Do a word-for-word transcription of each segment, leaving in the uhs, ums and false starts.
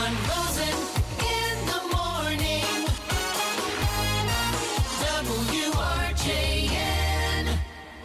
Don Rosen in the morning. W R J N.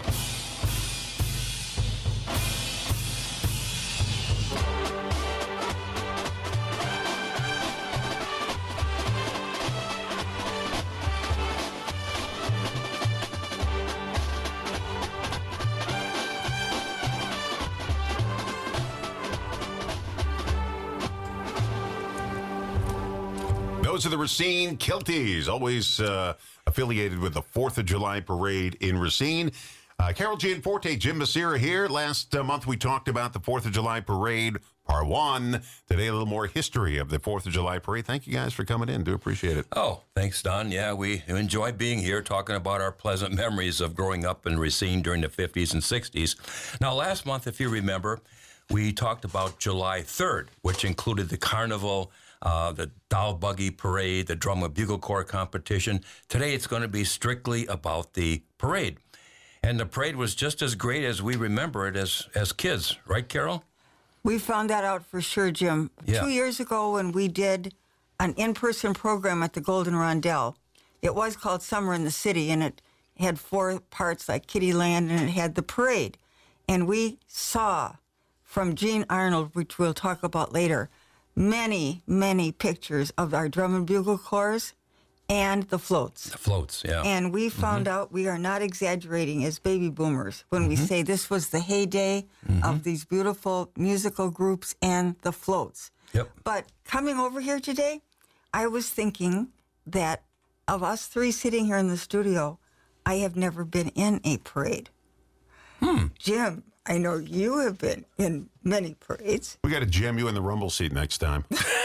Those are the Racine Kilties, always uh, affiliated with the fourth of July parade in Racine. Uh, Carol Gianforte, Jim Becerra here. Last uh, month we talked about the fourth of July parade, part one. Today a little more history of the fourth of July parade. Thank you guys for coming in. Do appreciate it. Oh, thanks, Don. Yeah, we enjoy being here, talking about our pleasant memories of growing up in Racine during the fifties and sixties. Now, last month, if you remember, we talked about July third, which included the carnival, uh, the Doll Buggy Parade, the Drum and Bugle Corps competition. Today, it's going to be strictly about the parade. And the parade was just as great as we remember it as, as kids. Right, Carol? We found that out for sure, Jim. Yeah. Two years ago when we did an in-person program at the Golden Rondelle, it was called Summer in the City, and it had four parts like Kittyland, and it had the parade. And we saw from Gene Arnold, which we'll talk about later, many, many pictures of our drum and bugle corps and the floats. The floats, yeah. And we found Mm-hmm. out we are not exaggerating as baby boomers when we say this was the heyday Mm-hmm. of these beautiful musical groups and the floats. Yep. But coming over here today, I was thinking that of us three sitting here in the studio, I have never been in a parade. Hmm. Jim, I know you have been in many parades. We got to jam you in the rumble seat next time.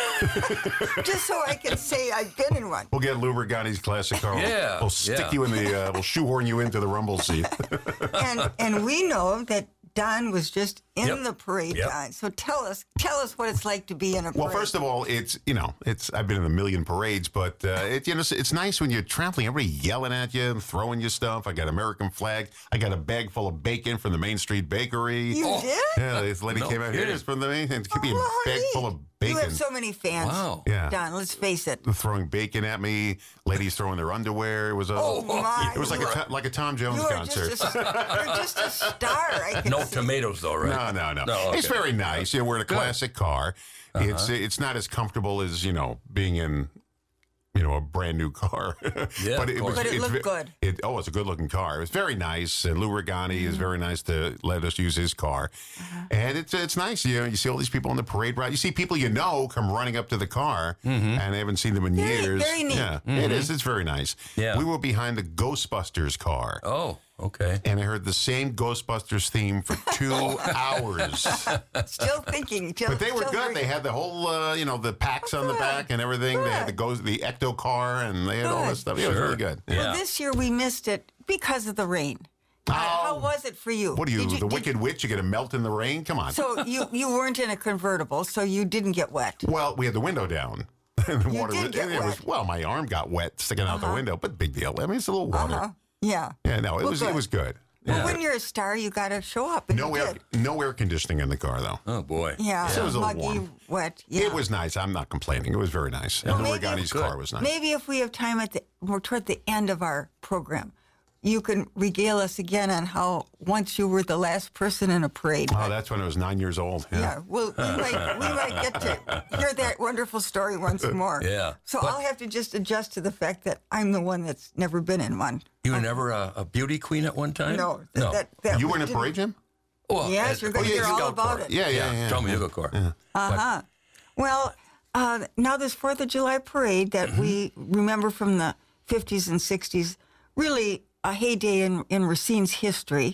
Just so I can say I've been in one. We'll get Lou Regani's classic car. Yeah, We'll stick yeah. you in the, uh, we'll shoehorn you into the rumble seat. and and we know that Don was just in Yep. the parade, Yep. Don. So tell us, tell us what it's like to be in a parade. Well, first of all, it's, you know, it's, I've been in a million parades, but, uh, it, you know, it's, it's nice when you're traveling, everybody yelling at you and throwing you stuff. I got American flag. I got a bag full of bacon from the Main Street Bakery. You did? Yeah, this lady No came out here. kidding. It's from the Main, it could be a Oh, bag honey. full of bacon. You have so many fans. Wow. Yeah. Don, let's face it. Throwing bacon at me, ladies throwing their underwear. It was a, Oh, my it was like a, to- like a Tom Jones You are concert. just a, you're just a star. I can No see. tomatoes, though, right? No, no, no. No, It's okay. very nice. You know, we're in a classic car. It's it's not as comfortable as, you know, being in, you know, a brand new car. Yeah, but of it course. was. But it it's looked ve- good. It, oh, it's a good looking car. It was very nice. And Lou Regani Mm-hmm. is very nice to let us use his car. Uh-huh. And it's it's nice. You know, you see all these people on the parade route. You see people you know come running up to the car, Mm-hmm. and they haven't seen them in Very- years. very neat. Yeah, it is. It's very nice. Yeah. We were behind the Ghostbusters car. Oh, okay. And I heard the same Ghostbusters theme for two hours. Still thinking. Still, But they were still good. very- They had the whole, uh, you know, the packs on the good. back and everything. They had the Good. goes, the Ecto car, and they had all Good. this stuff. Yeah, it was Sure. really good. Yeah. Well, this year we missed it because of the rain. Uh, How was it for you? What are you, Did the did- Wicked Witch? You going to melt in the rain? Come on. So you, you weren't in a convertible, so you didn't get wet. well, we had the window down. And the You water did was, get and it was, wet. well, my arm got wet sticking out the window, but big deal. I mean, it's a little water. Uh-huh. Yeah. Yeah, no, it Well, was good. it was good. Well, Yeah. when you're a star, you got to show up. And No you air, did. no air conditioning in the car, though. Oh, boy. Yeah, So it was a little muggy, warm. wet. Yeah. It was nice. I'm not complaining. It was very nice. Well, and the maybe- Regani's Good. car was nice. Maybe if we have time at the, we're toward the end of our program, you can regale us again on how once you were the last person in a parade. Oh, that's when I was nine years old. Yeah. Yeah, well, we might, we might get to hear that wonderful story once more. Yeah. So But- I'll have to just adjust to the fact that I'm the one that's never been in one. You were never a, a beauty queen at one time? No. th- no. That, that You were in a didn't- parade, Jim? Well, Yes, at- you're gonna oh, yeah, hear all Scout about Corps. it. Yeah, yeah, yeah. Drum and Bugle Corps. Uh-huh. Well, uh, now this fourth of July parade that we remember from the fifties and sixties, really a heyday in, in Racine's history.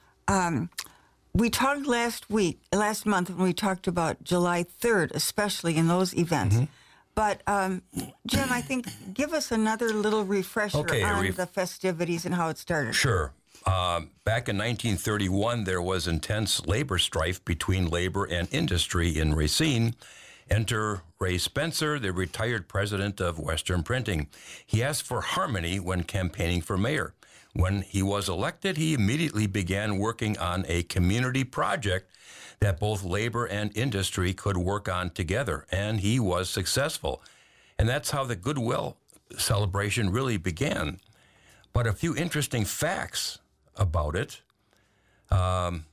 Um, we talked last week, last month, when we talked about July third, especially in those events. But, um, Jim, I think give us another little refresher Okay, a on ref- the festivities and how it started. Sure. Um, back in nineteen thirty-one, there was intense labor strife between labor and industry in Racine. Enter Ray Spencer, the retired president of Western Printing. He asked for harmony when campaigning for mayor. When he was elected, he immediately began working on a community project that both labor and industry could work on together, and he was successful. And that's how the Goodwill celebration really began. But a few interesting facts about it. Um,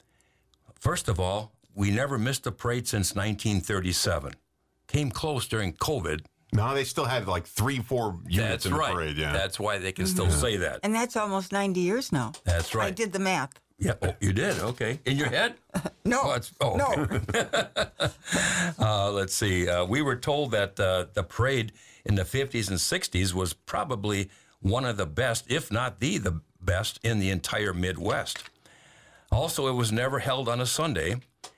first of all, we never missed a parade since nineteen thirty-seven. Came close during COVID. No, they still had like three, four units That's in the right. parade. Yeah. That's why they can still say that. And that's almost ninety years now. That's right. I did the math. Yeah. Oh, you did? Okay. In your head? No. Oh, it's, oh, no. okay. uh, let's see. Uh, we were told that uh, the parade in the fifties and sixties was probably one of the best, if not the, the best, in the entire Midwest. Also, it was never held on a Sunday.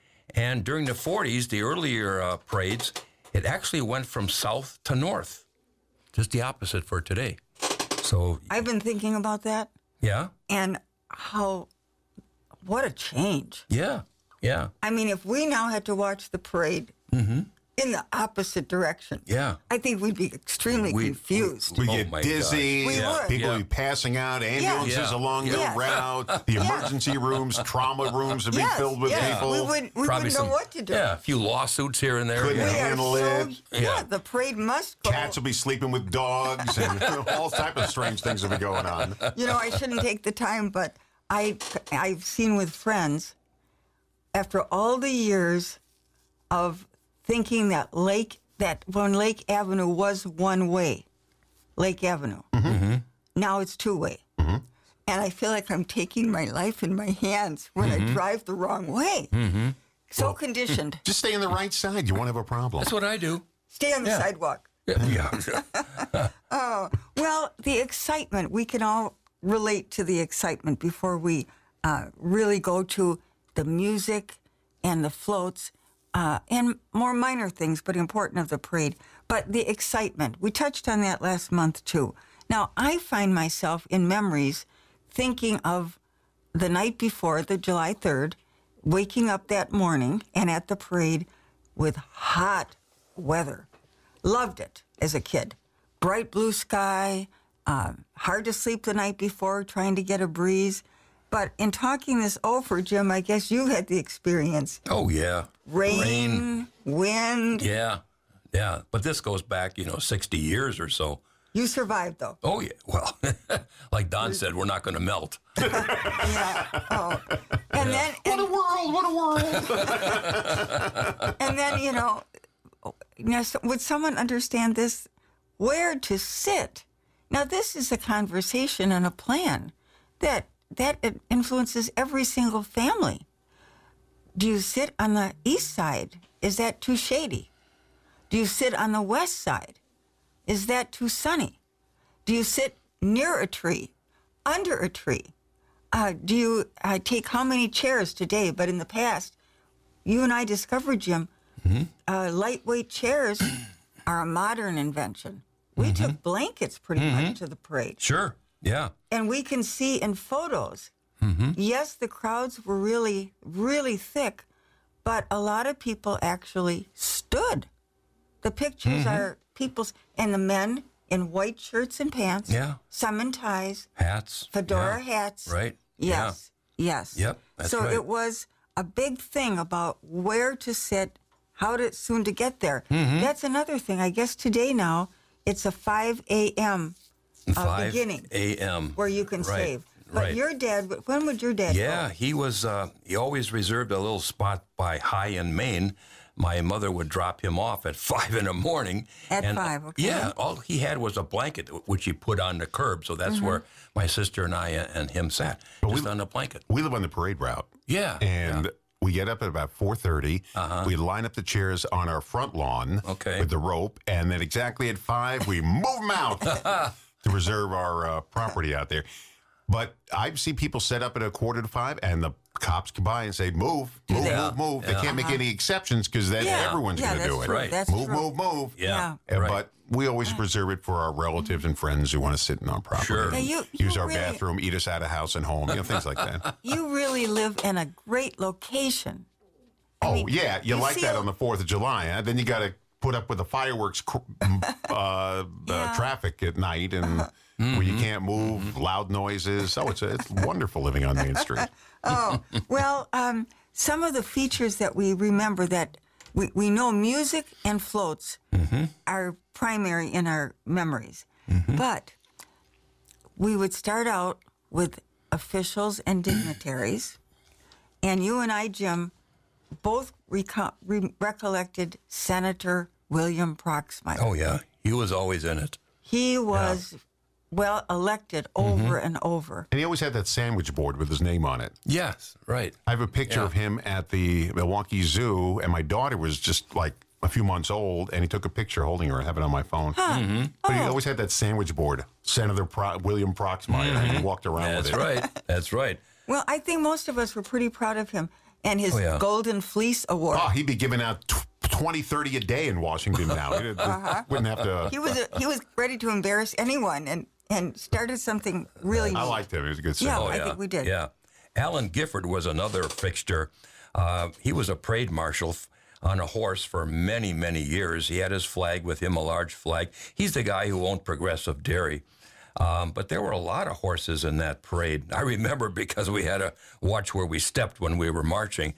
And during the forties, the earlier uh, parades, it actually went from south to north. Just the opposite for today. So, I've been thinking about that yeah, and how, what a change. yeah, yeah, I mean, if we now had to watch the parade in the opposite direction, yeah. I think we'd be extremely We- confused. We Oh get my dizzy. gosh. We would. People Yeah. would be passing out. Ambulances Yeah. along Yeah. the route. The emergency rooms, trauma rooms would be Yes, filled with yes. people. We, would, we Probably wouldn't some, know what to do. Yeah, a few lawsuits here and there. Couldn't yeah. We are handle so, it. yeah. Yeah. the parade must go. Cats will be sleeping with dogs, and all type of strange things will be going on. You know, I shouldn't take the time, but I, I've seen with friends, after all the years of thinking that Lake, that when Lake Avenue was one way, Lake Avenue, now it's two way. And I feel like I'm taking my life in my hands when I drive the wrong way. So conditioned. Just stay on the right side. You won't have a problem. That's what I do. Stay on the Yeah. sidewalk. Yeah. yeah. Well, the excitement, we can all relate to the excitement before we uh, really go to the music and the floats uh, and more minor things, but important of the parade. But the excitement, we touched on that last month too. Now, I find myself in memories thinking of the night before, the July third, waking up that morning and at the parade with hot weather. Loved it as a kid. Bright blue sky, um, hard to sleep the night before, trying to get a breeze. But in talking this over, Jim, I guess you had the experience. Oh, yeah. Rain, wind. Yeah. Yeah. But this goes back, you know, sixty years or so. You survived, though. Oh, yeah. Well, like Don said, we're not going to melt. Yeah. Oh. And then, and, What a world! What a world! and then, you know, now, so- would someone understand this? Where to sit? Now, this is a conversation and a plan that that influences every single family. Do you sit on the east side? Is that too shady? Do you sit on the west side? Is that too sunny? Do you sit near a tree, under a tree? Uh, do you uh, take how many chairs today? But in the past, you and I discovered, Jim, uh, lightweight chairs are a modern invention. We took blankets pretty much to the parade. Sure. Yeah. And we can see in photos, yes, the crowds were really, really thick, but a lot of people actually stood. The pictures are people's, and the men in white shirts and pants, Yeah. some in ties, Hats. fedora yeah. hats. Right. Yes, yes. Yep, that's so right. it was a big thing about where to sit, how to soon to get there. Mm-hmm. That's another thing. I guess today now it's a five a.m. Yeah. uh, five beginning a.m. where you can Right, save. But right. your dad, when would your dad Yeah, go? he was. Uh, he always reserved a little spot by High in Maine. My mother would drop him off at five in the morning. At and, five, okay. Yeah, all he had was a blanket which he put on the curb, so that's where my sister and I and him sat, just on the blanket. We live on the parade route. Yeah, And we get up at about four thirty. We line up the chairs on our front lawn Okay. with the rope. And then exactly at five, we move them out to reserve our uh, property out there. But I've seen people set up at a quarter to five, and the cops come by and say, move, move, they? move, move. They can't make any exceptions because then Yeah. everyone's Yeah, going to that's do it. true. Right. That's move, true. move, move. Yeah, Uh, right. But we always reserve it for our relatives and friends who want to sit in our property. Sure. and Yeah, you- you use our really- bathroom, eat us out of house and home, you know, things like that. You really live in a great location. Oh, mean, yeah. You, you like that feel- on the fourth of July, huh? Then you got to put up with the fireworks cr- uh, uh, Yeah. traffic at night and where you can't move, loud noises. Oh, it's a, it's wonderful living on Main Street. Oh, well, um, some of the features that we remember that we, we know music and floats are primary in our memories. But we would start out with officials and dignitaries. And you and I, Jim, both reco- re- recollected Senator William Proxmire. Oh, yeah. He was always in it. He was well elected over and over. And he always had that sandwich board with his name on it. Yes, right. I have a picture Yeah. of him at the Milwaukee Zoo, and my daughter was just like a few months old, and he took a picture holding her. I have it on my phone. But he always had that sandwich board, Senator Pro- William Proxmire, and he walked around That's with it. right. That's right. Well, I think most of us were pretty proud of him and his Oh, yeah. Golden Fleece Award. Oh, he'd be giving out tw- twenty, thirty a day in Washington now. He wouldn't have to. He was he was ready to embarrass anyone and, and started something really I neat. liked him. He was a good Yeah. senator. Oh, I yeah. think we did. Yeah. Alan Gifford was another fixture. Uh, he was a parade marshal f- on a horse for many, many years. He had his flag with him, a large flag. He's the guy who owned Progressive Dairy. Um, but there were a lot of horses in that parade. I remember because we had to watch where we stepped when we were marching.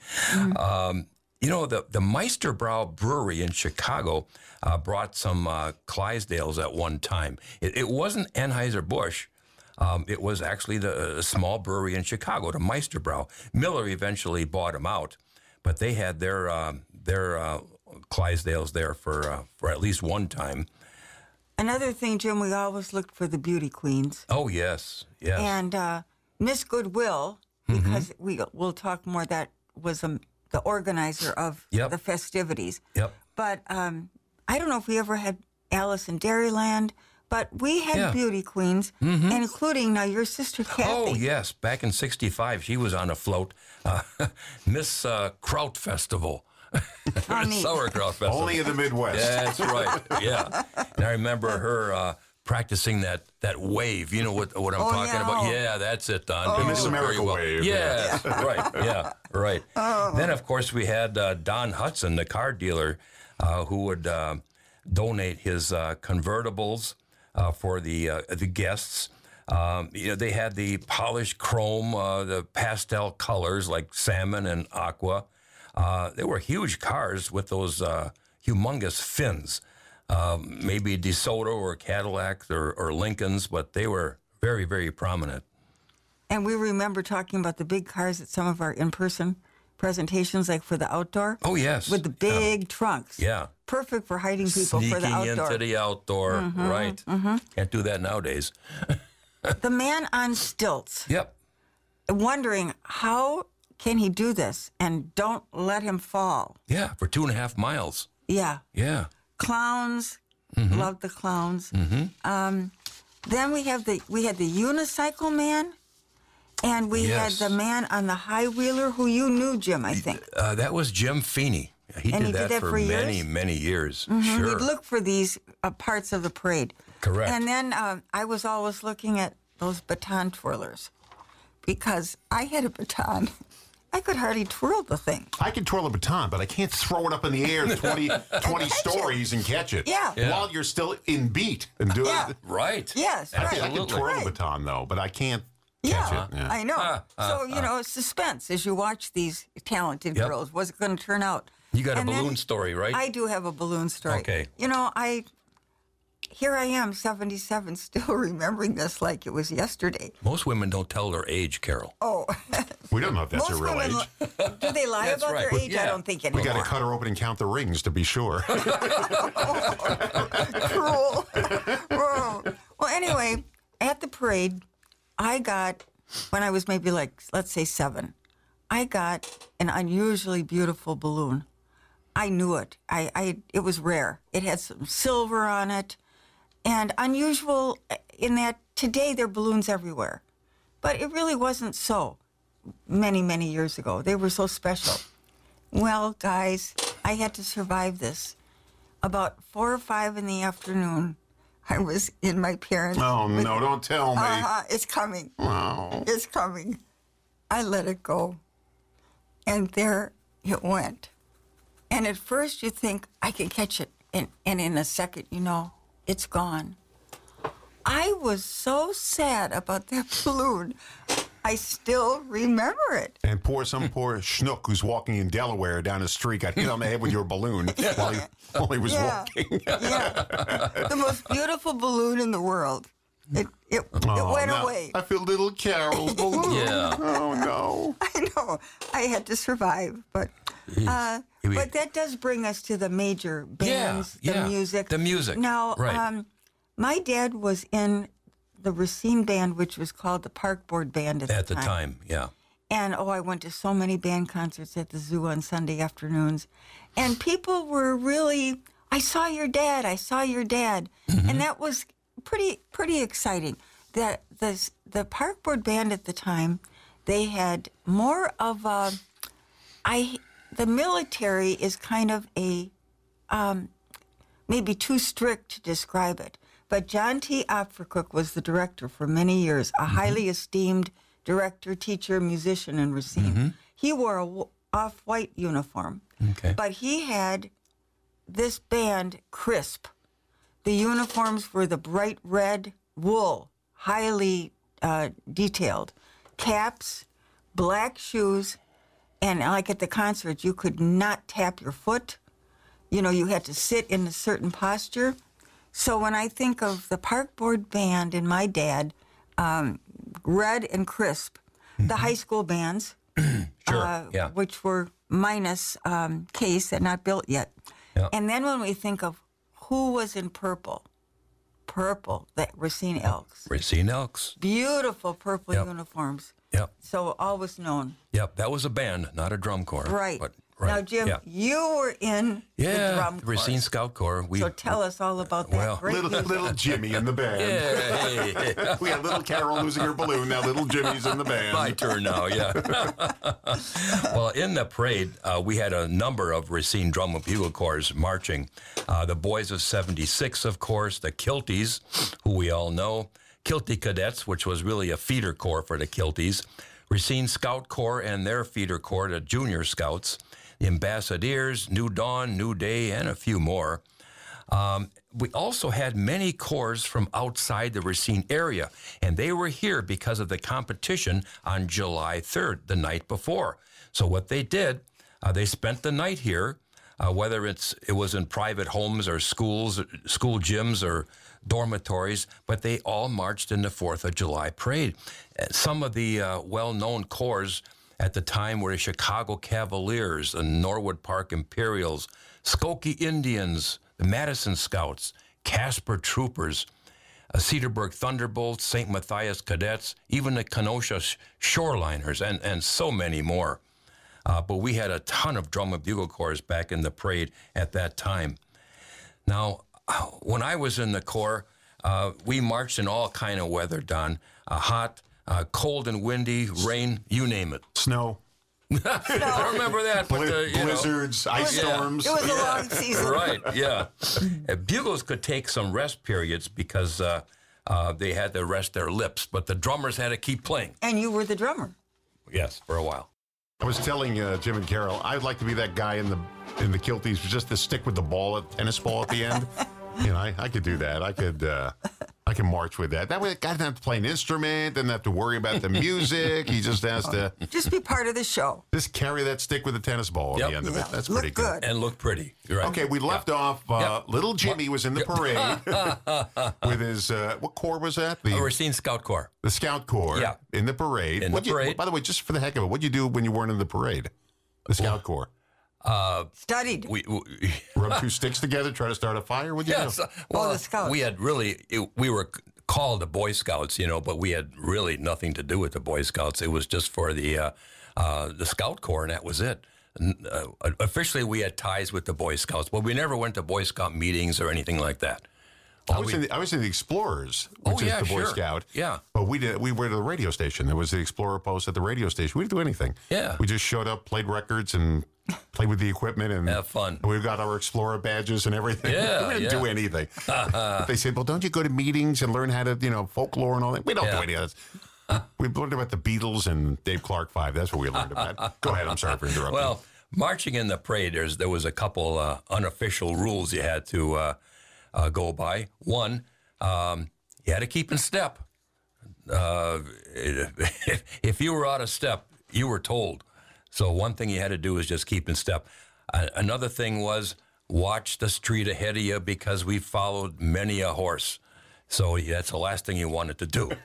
Um, you know, the, the Meisterbrow Brewery in Chicago uh, brought some uh, Clydesdales at one time. It, it wasn't Anheuser-Busch. Um, it was actually the uh, small brewery in Chicago, the Meisterbrow. Miller eventually bought them out, but they had their um their uh, Clydesdales there for uh, for at least one time. Another thing, Jim, we always looked for the beauty queens. Oh yes, yes. And uh, Miss Goodwill, because we, we'll talk more, that was um, the organizer of Yep. the festivities. Yep. But um, I don't know if we ever had Alice in Dairyland, but we had Yeah. beauty queens, including now your sister Kathy. Oh yes, back in sixty-five, she was on a float, uh, Miss uh, Kraut Festival, How neat. Sauerkraut Festival. Only in the Midwest. That's right. Yeah, and I remember her uh, practicing that that wave. You know what what I'm Oh, talking yeah. about? Oh. Yeah, that's it, Don. The You Miss do it very America well. wave, Yeah, right. Yeah, right. Then of course we had uh, Don Hudson, the car dealer, uh, who would uh, donate his uh, convertibles uh, for the uh, the guests. Um, you know, they had the polished chrome, uh, the pastel colors like salmon and aqua. Uh, they were huge cars with those uh, humongous fins. Um, maybe DeSoto or Cadillacs or, or Lincolns, but they were very, very prominent. And we remember talking about the big cars at some of our in-person presentations, like for the outdoor. Oh, yes. With the big trunks. Yeah. Perfect for hiding people for the Sneaking outdoor. into the outdoor, right. Can't do that nowadays. The man on stilts, Yep. wondering how can he do this and don't let him fall. Yeah, for two and a half miles. Yeah. Yeah. Clowns, Mm-hmm. love the clowns. Um, then we have the we had the unicycle man, and we Yes. had the man on the high wheeler who you knew, Jim, I think. Uh, that was Jim Feeney. He And did he that did that for, for many, years? many years. Mhm, Sure. We'd look for these uh, parts of the parade. Correct. And then uh, I was always looking at those baton twirlers because I had a baton. I could hardly twirl the thing. I can twirl a baton, but I can't throw it up in the air twenty, twenty stories and catch it. Yeah. Yeah. While you're still in beat and do Yeah. it. Right. Yes, I right. can, I can Absolutely. twirl Right. a baton, though, but I can't catch Yeah, it. Yeah. I know. Ah, ah, so, you know, suspense as you watch these talented Yep. girls. What's it going to turn out? You got a And then balloon story, right? I do have a balloon story. Okay. You know, I here I am, seventy-seven, still remembering this like it was yesterday. Most women don't tell their age, Carol. Oh, We don't know if that's most her real women age. li- do they lie That's about right. their age? I Yeah. don't think We anymore. got to cut her open and count the rings to be sure. Cruel. Whoa. Well, anyway, at the parade, I got, when I was maybe like, let's say seven, I got an unusually beautiful balloon. I knew it. I, I it was rare. It had some silver on it, and unusual in that today there are balloons everywhere, but it really wasn't so. Many many years ago, they were so special. Well, guys, I had to survive this. About four or five in the afternoon, I was in my parents'. Oh, no, don't tell me. Uh-huh, it's coming. Oh. It's coming. I let it go. And there it went. And at first you think, I can catch it. and, and in a second, you know, it's gone. I was so sad about that balloon. I still remember it. And poor some poor schnook who's walking in Delaware down the street got hit on the head with your balloon while he, while he was Yeah. walking. Yeah. The most beautiful balloon in the world. It it, it Oh, went now away. I feel little Carol's balloon. Yeah. Oh, no. I know. I had to survive, but uh, You mean- but that does bring us to the major bands, Yeah, the yeah. music. The music, Now, right. um, my dad was in the Racine band, which was called the Park Board Band at, At the the time, yeah. And oh, I went to so many band concerts at the zoo on Sunday afternoons. And people were really, I saw your dad, I saw your dad. Mm-hmm. And that was pretty pretty exciting. That the the Park Board Band at the time, they had more of a I the military is kind of a um, maybe too strict to describe it. But John T. Opfercook was the director for many years, a highly esteemed director, teacher, musician in Racine. He wore a w- off-white uniform, Okay. but he had this band crisp. The uniforms were the bright red wool, highly uh, detailed, caps, black shoes, and like at the concert, you could not tap your foot. You know, you had to sit in a certain posture. So when I think of the Park Board Band and my dad, um, red and crisp, the high school bands, Sure, uh, yeah. which were minus um, Case and not built yet. Yeah. And then when we think of who was in purple, purple, the Racine Elks, Racine Elks. beautiful purple Yep. uniforms. Yep. So always known. Yep. That was a band, not a drum corps. Right. But, right. Now, Jim, Yeah. you were in Yeah. the drum Racine corps. Scout Corps. We, So tell us all about that Well, great Little, music. little Jimmy in the band. Yeah, hey, hey. We had little Carol losing her balloon. Now little Jimmy's in the band. My turn now, yeah. Well, in the parade, uh, we had a number of Racine Drum and Bugle Corps marching. Uh, the Boys of seventy-six, of course, the Kilties, who we all know, Kilty Cadets, which was really a feeder corps for the Kilties, Racine Scout Corps and their feeder corps, the Junior Scouts, the Ambassadors, New Dawn, New Day, and a few more. Um, we also had many corps from outside the Racine area, and they were here because of the competition on July third, the night before. So what they did, uh, they spent the night here, uh, whether it's it was in private homes or schools, school gyms or dormitories, but they all marched in the fourth of July parade. Uh, Some of the uh, well-known corps at the time were the Chicago Cavaliers, the Norwood Park Imperials, Skokie Indians, the Madison Scouts, Casper Troopers, uh, Cedarburg Thunderbolts, Saint Matthias Cadets, even the Kenosha Sh- Shoreliners, and, and so many more. Uh, but we had a ton of drum and bugle corps back in the parade at that time. Now, uh, when I was in the Corps, uh, we marched in all kind of weather, Don. Uh, hot, uh, cold and windy, rain, you name it. Snow, I don't remember that, but bli- uh, you know. blizzards, ice Yeah. storms. It was a long season. Right, yeah. Uh, bugles could take some rest periods because uh, uh, they had to rest their lips, but the drummers had to keep playing. And you were the drummer. Yes, for a while. I was telling uh, Jim and Carol, I'd like to be that guy in the in the Kilties, just to stick with the ball, at, tennis ball at the end. You know, I, I could do that. I could uh, I can march with that. That way, the guy doesn't have to play an instrument, doesn't have to worry about the music. He just has to Just be part of the show. just carry that stick with a tennis ball at Yep. the end of Yeah, it. That's look pretty good. And look pretty. You're right. Okay, we left off. Uh, Yep. Little Jimmy was in the parade with his uh, what corps was that? The Uh, Racine Scout Corps. the Scout Corps. Yeah. In the parade. In the What'd you- parade. by the way, just for the heck of it, what'd you do when you weren't in the parade? The Scout Corps. Studied. We, we Rub two sticks together, try to start a fire. What'd you yes. do? uh, Well, the Scouts. we had really, it, we were c- called the Boy Scouts, you know, but we had really nothing to do with the Boy Scouts. It was just for the uh, uh, the Scout Corps, and that was it. N- Uh, officially, we had ties with the Boy Scouts, but we never went to Boy Scout meetings or anything like that. I was, in the, I was in the Explorers, which Oh, yeah, is the Boy sure. Scout. Yeah. But we did. We were at the radio station. There was the Explorer post at the radio station. We didn't do anything. Yeah. We just showed up, played records, and played with the equipment, and Have fun. and we got our Explorer badges and everything. Yeah, we didn't yeah. do anything. They said, "Well, don't you go to meetings and learn how to, you know, folklore and all that?" We don't Yeah. do any of that. We learned about the Beatles and Dave Clark Five. That's what we learned about. Go ahead. I'm sorry for interrupting. Well, marching in the parade, there's, there was a couple uh, unofficial rules you had to uh, uh, go by. One, um, you had to keep in step. Uh, if, if you were out of step, you were told. So one thing you had to do was just keep in step. Uh, another thing was watch the street ahead of you because we followed many a horse. So that's the last thing you wanted to do.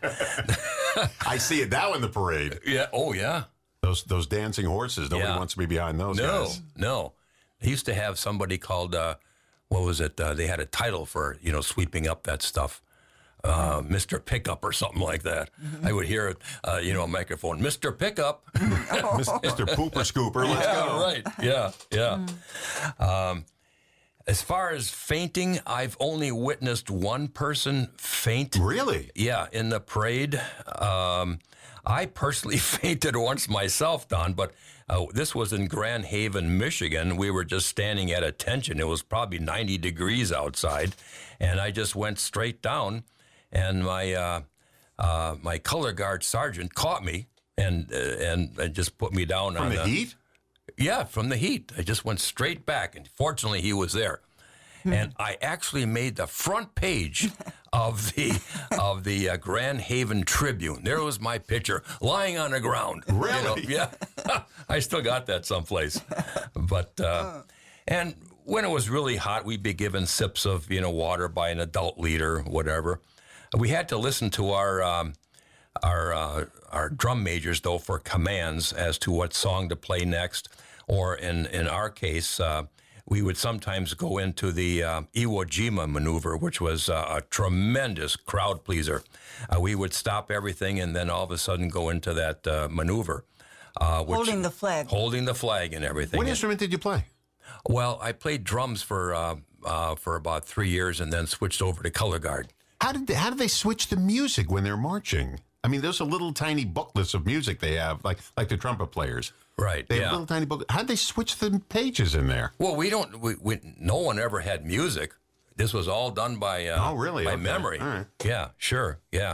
I see it now in the parade. Yeah. Oh, yeah. Those those dancing horses. Nobody Yeah. wants to be behind those No, guys. no. They used to have somebody called, uh, what was it? Uh, they had a title for, you know, sweeping up that stuff. Uh, Mister Pickup or something like that. Mm-hmm. I would hear it, uh, you know, a microphone, Mister Pickup. Mister Pooper Scooper, let's Yeah, go. right. Yeah, yeah. Um, as far as fainting, I've only witnessed one person faint. Really? Yeah, in the parade. Um, I personally fainted once myself, Don, but uh, this was in Grand Haven, Michigan. We were just standing at attention. It was probably ninety degrees outside, and I just went straight down, and my uh, uh, my color guard sergeant caught me and uh, and, and just put me down From on the heat? Yeah, from the heat. I just went straight back, and fortunately, he was there. And I actually made the front page of the of the uh, Grand Haven Tribune. There was my picture lying on the ground. You know, Really? yeah, I still got that someplace. But uh, and when it was really hot, we'd be given sips of you know water by an adult leader, whatever. We had to listen to our um, our uh, our drum majors though for commands as to what song to play next, or in in our case. Uh, We would sometimes go into the uh, Iwo Jima maneuver, which was uh, a tremendous crowd pleaser. Uh, we would stop everything and then all of a sudden go into that uh, maneuver. Uh, which, Holding the flag. Holding the flag and everything. What And- instrument did you play? well, I played drums for uh, uh, for about three years and then switched over to color guard. How did they, how do they switch the music when they're marching? I mean, those are little tiny booklets of music they have, like like the trumpet players. Right, They have yeah. little tiny booklets. How did they switch the pages in there? Well, we don't. We, we, no one ever had music. This was all done by uh, Oh, really? by Okay. memory. All right. Yeah, sure, yeah.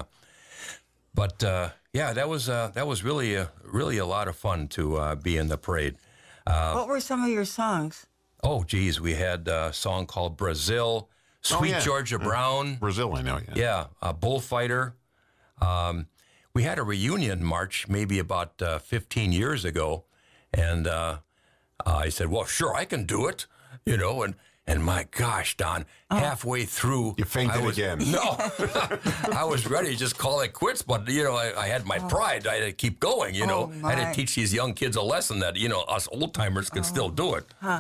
But uh, yeah, that was uh, that was really a, really a lot of fun to uh, be in the parade. What were some of your songs? Oh, geez, we had a song called Brazil, Sweet yeah. Georgia Brown. Brazil, I know. Yeah. Yeah, a bullfighter. Um, we had a reunion march maybe about uh, fifteen years ago, and uh, I said, "Well, sure, I can do it," you know. And and my gosh, Don, halfway through, You fainted I was, again. No, I was ready to just call it quits, but you know, I, I had my pride. I had to keep going. You know, Oh, I had my. to teach these young kids a lesson that you know us old timers could still do it.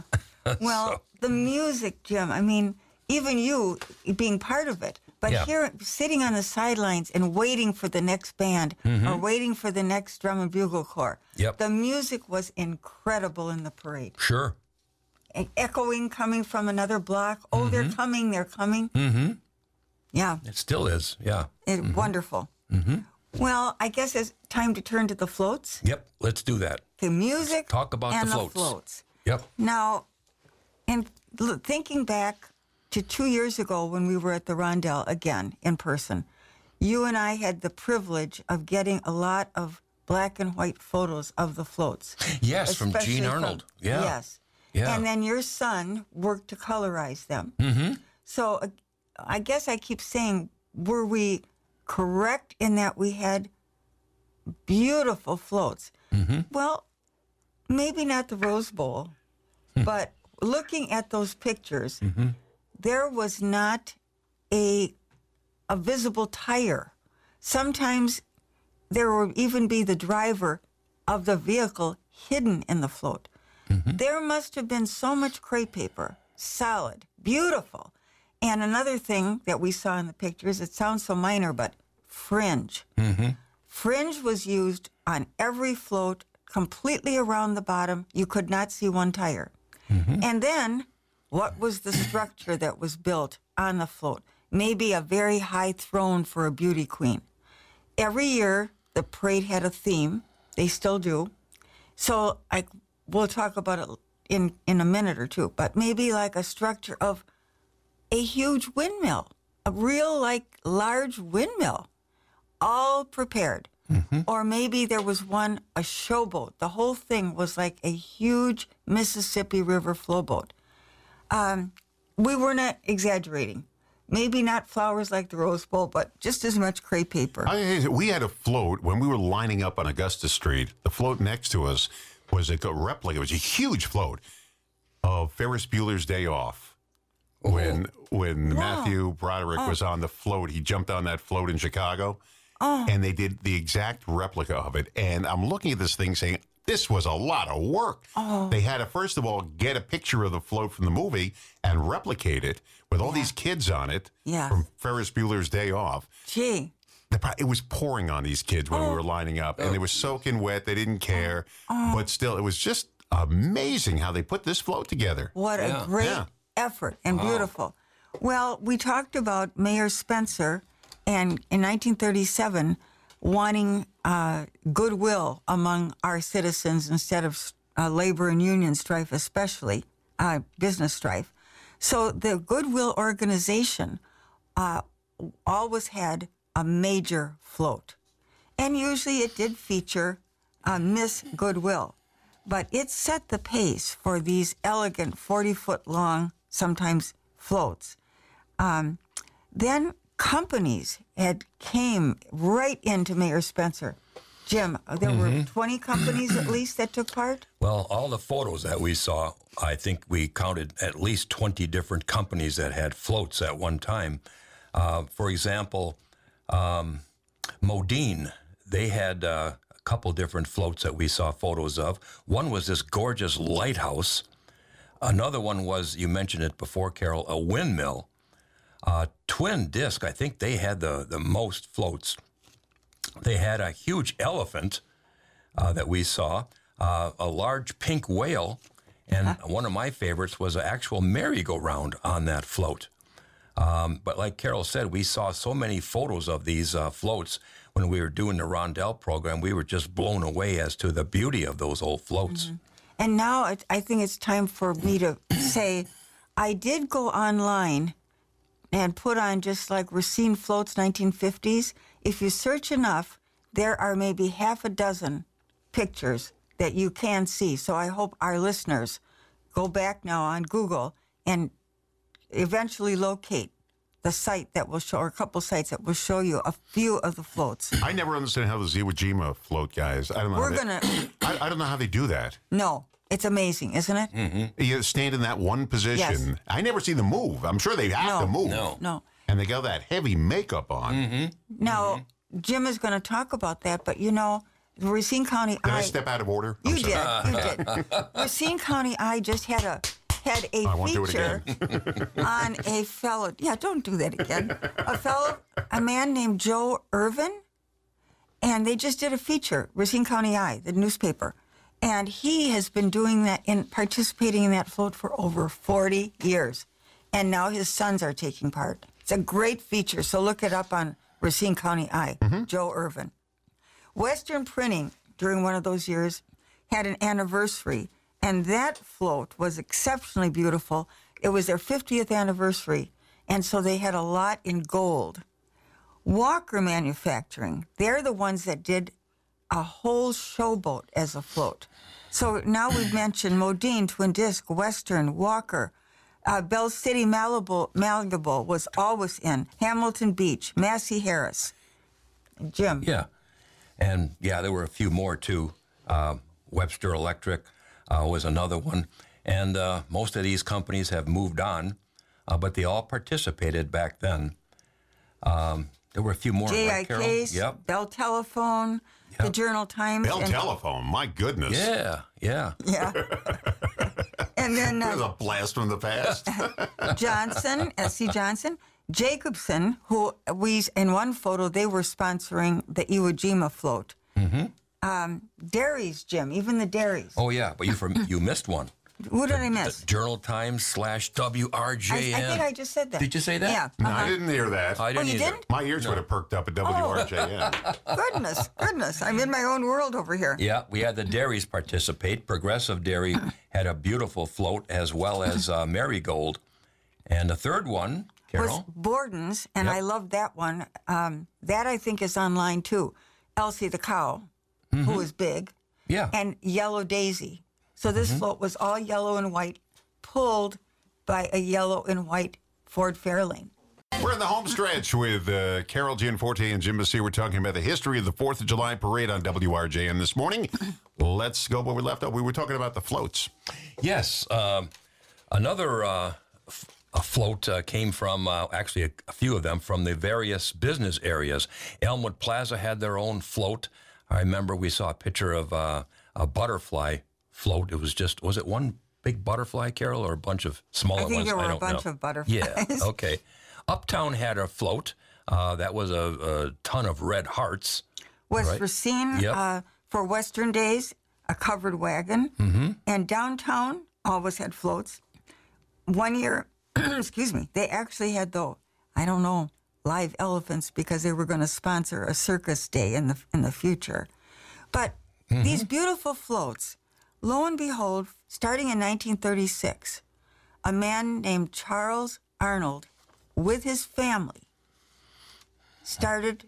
Well, the music, Jim, I mean, even you being part of it, but Yeah. here, sitting on the sidelines and waiting for the next band or waiting for the next drum and bugle corps. Mm-hmm. Yep. The music was incredible in the parade. Sure. E- Echoing coming from another block. Oh, they're coming, they're coming. Mm-hmm. Yeah, It still is. Yeah. it, wonderful. Mm-hmm. Well, I guess it's time to turn to the floats. Yep. Let's do that. The music Talk about and the floats. floats. Yep. Now, in l- thinking back to two years ago when we were at the Rondell again in person, you and I had the privilege of getting a lot of black and white photos of the floats. Yes, from Especially Gene from- Arnold. Yeah. Yes. Yeah. And then your son worked to colorize them. Mm-hmm. So uh, I guess I keep saying, were we correct in that we had beautiful floats? Mm-hmm. Well, maybe not the Rose Bowl, but looking at those pictures, Mm-hmm. there was not a a visible tire. Sometimes there would even be the driver of the vehicle hidden in the float. Mm-hmm. There must have been so much crepe paper, solid, beautiful. And another thing that we saw in the pictures, it sounds so minor, but fringe. Mm-hmm. Fringe was used on every float, completely around the bottom. You could not see one tire. Mm-hmm. And then, what was the structure that was built on the float? Maybe a very high throne for a beauty queen. Every year, the parade had a theme. They still do. So I, we'll talk about it in, in a minute or two, but maybe like a structure of a huge windmill, a real, like, large windmill, all prepared. or maybe there was one, a showboat. The whole thing was like a huge Mississippi River flowboat. Um, we were not exaggerating. Maybe not flowers like the Rose Bowl, but just as much crepe paper. I, we had a float when we were lining up on Augusta Street. The float next to us was a replica. It was a huge float of Ferris Bueller's Day Off. When when Matthew Broderick was on the float, he jumped on that float in Chicago, and they did the exact replica of it. And I'm looking at this thing saying, this was a lot of work. They had to, first of all, get a picture of the float from the movie and replicate it with all these kids on it Yeah. from Ferris Bueller's Day Off. Gee. The pro- It was pouring on these kids when we were lining up, and they were soaking wet. They didn't care. But still, it was just amazing how they put this float together. What Yeah. a great Yeah. effort and beautiful. Well, we talked about Mayor Spencer and in nineteen thirty-seven wanting uh, goodwill among our citizens instead of uh, labor and union strife, especially uh, business strife. So the Goodwill organization uh, always had a major float. And usually it did feature uh, Miss Goodwill. But it set the pace for these elegant forty-foot long, sometimes floats. Um, then companies had came right into Mayor Spencer. Jim, there were twenty companies at least that took part? Well, all the photos that we saw, I think we counted at least twenty different companies that had floats at one time. Uh, for example, um, Modine, they had uh, a couple different floats that we saw photos of. One was this gorgeous lighthouse. Another one was, you mentioned it before, Carol, a windmill. Uh, Twin Disc, I think they had the, the most floats. They had a huge elephant uh, that we saw, uh, a large pink whale, and one of my favorites was an actual merry-go-round on that float. Um, but like Carol said, we saw so many photos of these uh, floats when we were doing the Rondell program. We were just blown away as to the beauty of those old floats. And now it, I think it's time for me to say, I did go online and put on just like Racine Floats nineteen fifties. If you search enough, there are maybe half a dozen pictures that you can see. So I hope our listeners go back now on Google and eventually locate the site that will show, or a couple sites that will show you a few of the floats. I never understand how the Iwo Jima float, guys. I don't know. We're how they, gonna I, I don't know how they do that. no, it's amazing, isn't it? You stand in that one position. Yes. I never see them move. I'm sure they have No. to move. No. No. And they got that heavy makeup on. Now, Jim is going to talk about that, but you know, Racine County Did I I step out of order? You I'm sorry. did. You did. Racine County I just had a had a I won't do it feature on a fellow. Yeah, don't do that again. A fellow, a man named Joe Irvin, and they just did a feature. Racine County I, the newspaper, and he has been doing that and participating in that float for over forty years, and now his sons are taking part. It's a great feature. So look it up on Racine County I. Joe Irvin. Western Printing, during one of those years, had an anniversary, and that float was exceptionally beautiful. It was their fiftieth anniversary, and so they had a lot in gold. Walker Manufacturing, they're the ones that did a whole showboat as a float. So now we've mentioned Modine, Twin Disc, Western, Walker, uh, Bell City Malibu, Malibu was always in, Hamilton Beach, Massey Harris. Jim. Yeah. And yeah, there were a few more too. Uh, Webster Electric uh, was another one. And uh, most of these companies have moved on, uh, but they all participated back then. Um, there were a few more, J I right, Carol? Case, Yep. Bell Telephone, the Yep. Journal Times. Bell and, Telephone, my goodness. Yeah, yeah. Yeah. and then That was uh, a blast from the past. Johnson, S C Johnson, Jacobson, who we, in one photo, they were sponsoring the Iwo Jima float. Mm-hmm. Um, dairies, Jim, even the dairies. Oh, yeah, but you from, you missed one. Who did I miss? The Journal Times slash W R I, J N. I think I just said that. Did you say that? Yeah. No, uh-huh. I didn't hear that. I didn't you either. didn't? My ears would have perked up at W R J N. Goodness, goodness. I'm in my own world over here. Yeah, we had the dairies participate. Progressive Dairy had a beautiful float as well as uh, Marigold. And the third one, Was Carol? Borden's, and Yep. I love that one. Um, that I think is online too. Elsie the cow, who was big, Yeah. and Yellow Daisy. So this float was all yellow and white, pulled by a yellow and white Ford Fairlane. We're in the home stretch with uh, Carol Gianforte and Jim Messere. We're talking about the history of the fourth of July parade on W R J N this morning. Let's go where we left off. We were talking about the floats. Yes. Um, another uh, f- a float uh, came from, uh, actually, a, a few of them from the various business areas. Elmwood Plaza had their own float. I remember we saw a picture of uh, a butterfly float. It was just, was it one big butterfly, Carol, or a bunch of smaller I ones? think there were I a don't bunch know. of butterflies. Yeah, okay. Uptown had a float. Uh, that was a, a ton of red hearts. West Right. Racine, Yep. uh, for Western Days, a covered wagon. Mm-hmm. And downtown always had floats. One year, excuse me, they actually had, though, I don't know, live elephants because they were going to sponsor a circus day in the in the future. But Mm-hmm. these beautiful floats, lo and behold, starting in nineteen thirty-six, a man named Charles Arnold, with his family, started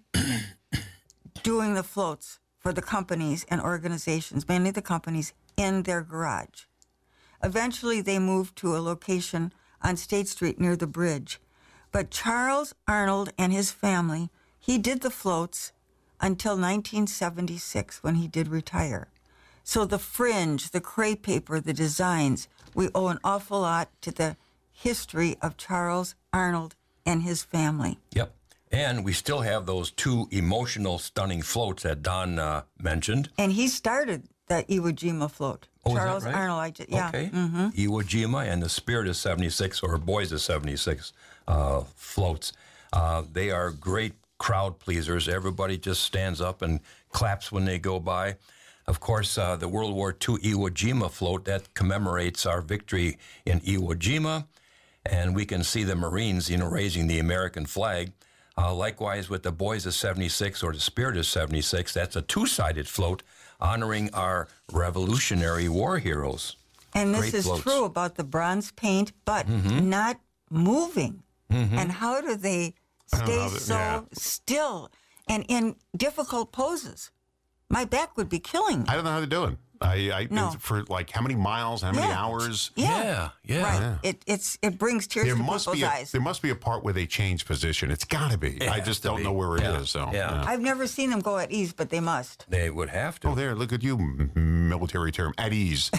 doing the floats for the companies and organizations, mainly the companies, in their garage. Eventually, they moved to a location on State Street near the bridge. But Charles Arnold and his family, he did the floats until nineteen seventy-six when he did retire. So the fringe, the crepe paper, the designs, we owe an awful lot to the history of Charles Arnold and his family. Yep. And we still have those two emotional, stunning floats that Don uh, mentioned. And he started the Iwo Jima float. Oh, is that Charles right? Arnold, I just, yeah. Okay. mhm. Iwo Jima and the Spirit of seventy-six, or Boys of seventy-six uh, floats. Uh, they are great crowd pleasers. Everybody just stands up and claps when they go by. Of course, uh, the World War Two Iwo Jima float, that commemorates our victory in Iwo Jima. And we can see the Marines, you know, raising the American flag. Uh, likewise, with the Boys of seventy-six, or the Spirit of seventy-six, that's a two-sided float honoring our Revolutionary War heroes. And this Great is floats. true about the bronze paint, but Mm-hmm. not moving. And how do they don't know stay how they- so yeah. still and in difficult poses? My back would be killing me. I don't know how they're doing. I, I No. for like how many miles, how many Yeah. hours? Yeah, Yeah, yeah. right. Yeah. It it's it brings tears There to must people's be a, eyes. there must be a part where they change position. It's got to be. It I has just to don't be. know where it is. Yeah. So Yeah. I've never seen them go at ease, but they must. They would have to. Oh, there! Look at you, m- military term, at ease,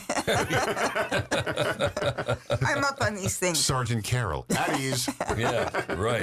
I'm up on these things. Sergeant Carroll, at ease. Yeah, right.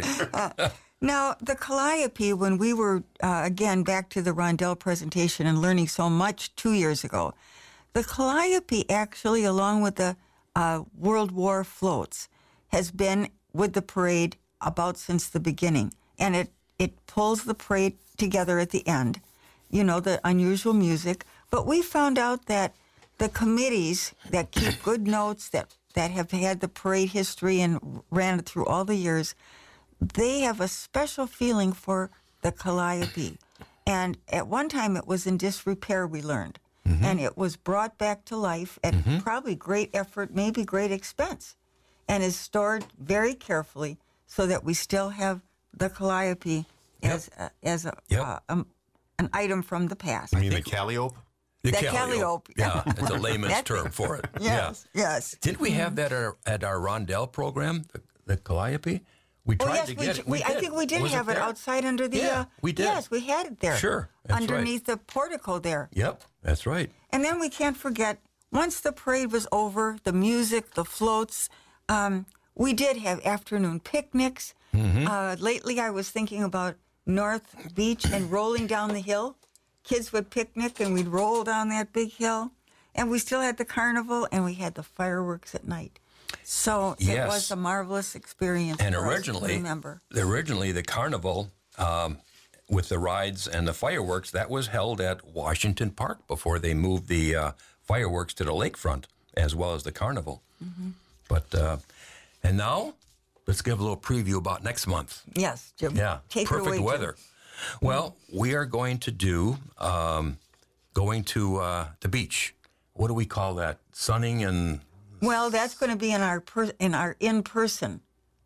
Now, the Calliope, when we were, uh, again, back to the Rondell presentation and learning so much two years ago, the Calliope actually, along with the uh, World War floats, has been with the parade about since the beginning. And it, it pulls the parade together at the end, you know, the unusual music. But we found out that the committees that keep good notes, that, that have had the parade history and ran it through all the years, they have a special feeling for the Calliope. And at one time it was in disrepair, we learned. And it was brought back to life at probably great effort, maybe great expense, and is stored very carefully so that we still have the Calliope as a, as a, Yep. uh, um, an item from the past. I mean, the Calliope. The That Calliope. Calliope. Yeah, it's a layman's That term thing. for it. Yes, yes. Yeah. Didn't we have that at our, at our Rondell program, the, the Calliope? We Oh, tried yes, to we, get j- it. we, I think we did Was have it, there? outside under the. Yeah, uh, we did. Yes, we had it there. Sure, that's right. underneath the portico there. Yep, that's right. And then we can't forget, once the parade was over, the music, the floats, um, we did have afternoon picnics. Mm-hmm. Uh, lately, I was thinking about North Beach and rolling down the hill. Kids would picnic and we'd roll down that big hill. And we still had the carnival and we had the fireworks at night. So it Yes. was a marvelous experience And for us to originally, remember. originally the carnival um, with the rides and the fireworks, that was held at Washington Park before they moved the uh, fireworks to the lakefront, as well as the carnival. Mm-hmm. But uh, and now let's give a little preview about next month. Yes, Jim. Yeah, Take perfect it away, Jim. weather. Well, we are going to do um, going to uh, the beach. What do we call that? Sunning and Well, that's going to be in our per- in our in-person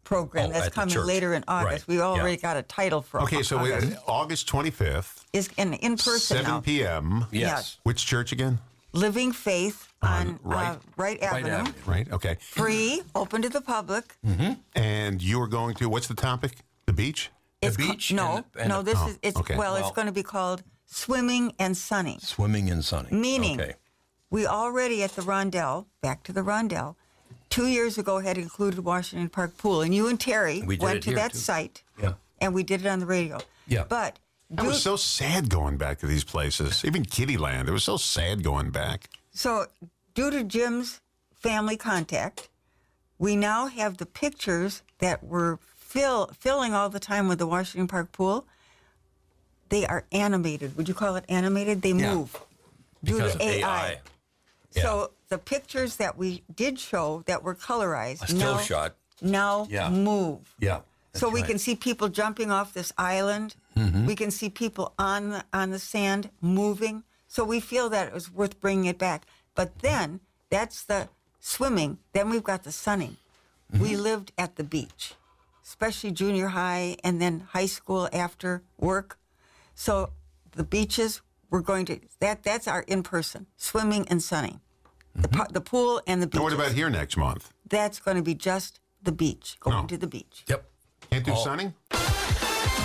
program Oh, that's at the coming church. later in August. Right. We already Yeah. got a title for Okay, so August. wait, August twenty-fifth, Is in, in person seven now. p.m. Yes. Which church again? Living Faith on, Wright- uh, Wright Avenue. Right Avenue. Right, okay. Free, open to the public. And you are going to, what's the topic? The beach? The It's ca- beach no, and the- and no. the- This Oh, is it's okay. well, It's Well- going to be called Swimming and Sunning. Swimming and sunning. Meaning, Okay. we already at the Rondell, back to the Rondell, two years ago had included Washington Park Pool, and you and Terry We did went it to here, that too. site, Yeah. and we did it on the radio. Yeah. But I was due- so sad going back to these places. Even Kittyland, it was so sad going back. So, due to Jim's family contact, we now have the pictures that were fill, filling all the time with the Washington Park Pool. They are animated. Would you call it animated? They Yeah. move due Because to of A I. A I. Yeah. So the pictures that we did show that were colorized A still now, shot. now Yeah. move. Yeah. So that's we right. can see people jumping off this island. Mm-hmm. We can see people on the, on the sand moving. So we feel that it was worth bringing it back. But then that's the swimming. Then we've got the sunning. Mm-hmm. We lived at the beach, especially junior high and then high school after work. So the beaches we're going to that that's our in person swimming and sunning. The, Mm-hmm. pu- the pool and the beach. Now, what about here next month? That's going to be just the beach, going No. to the beach. Yep. Can't do Oh. sunning?